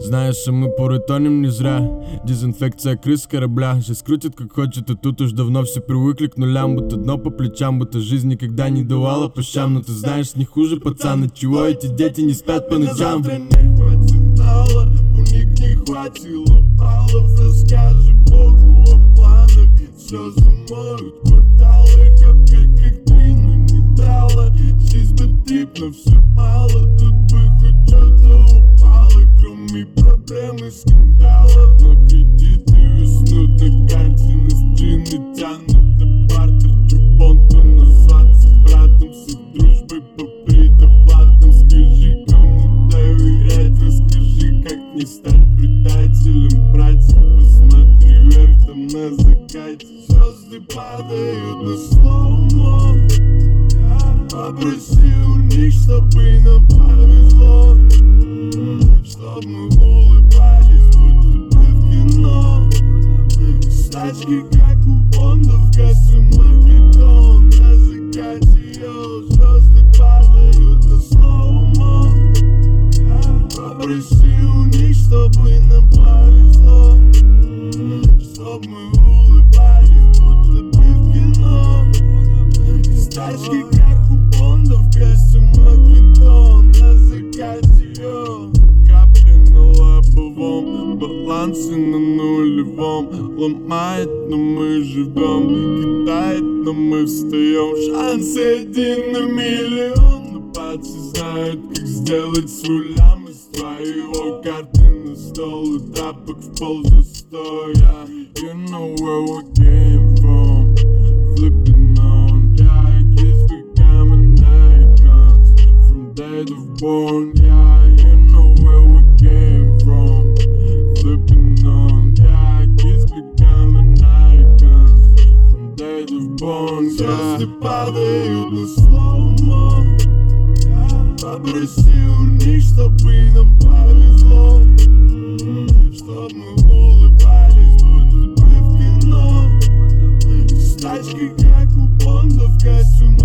Знаеш, а мы поротоним не зря. Дезинфекция крыс корабля. Же скрутят как хочет, а тут уж давно все привыкли к нулям. Будто дно по плечам, будто жизнь никогда не давала по щам. Но ты знаешь, не хуже, пацан, отчего эти дети не спят по ночам. Завтра не хватит алла, у них не хватило баллов. Расскажи Богу о планах, все замоют кварталы. Хапка как дрину не дала, жизнь бы трип, но все мало. Тут бы хоть что-то упало, кроме проблем и скандалов. Но кредиты виснут на карте, на стены тянут на бартер. Чупонто назваться братом, с их дружбой по предоплатам. Скажи, кому доверять, расскажи, как не стать предателем. Братья, посмотри вверх, там на закате звезды падают на слоумо. Попроси у них, чтобы нам повезло, чтоб мы улыбались, будто бы в кино. Стачки, как у Бонда, в костюмах бетон. На закате, йоу, звезды падают на слоумо. Попроси у них, чтобы нам повезло, чтоб мы улыбались, будто бы в кино. Стачки, как у Бонда, в костюмах бетон. На закате, йоу. Капли на лобовом, балансы на нулевом. Ломает, но мы живем, кидает, но мы встаем. Шансы 1 на миллион. Но пацаны знают, как сделать свой лям из твоего. Карты на стол и тапок в пол застоя. You know where we came from, flipping on. Yeah, kids becoming icons from date of born. Yeah, you know where we came from, flipping on. Yeah, kids becoming icons from date of born. Звезды падают на слоумо. Попроси у них, чтобы нам повезло, чтоб мы улыбались, будто бы в кино. Стачки, как у Бонда, в костюмах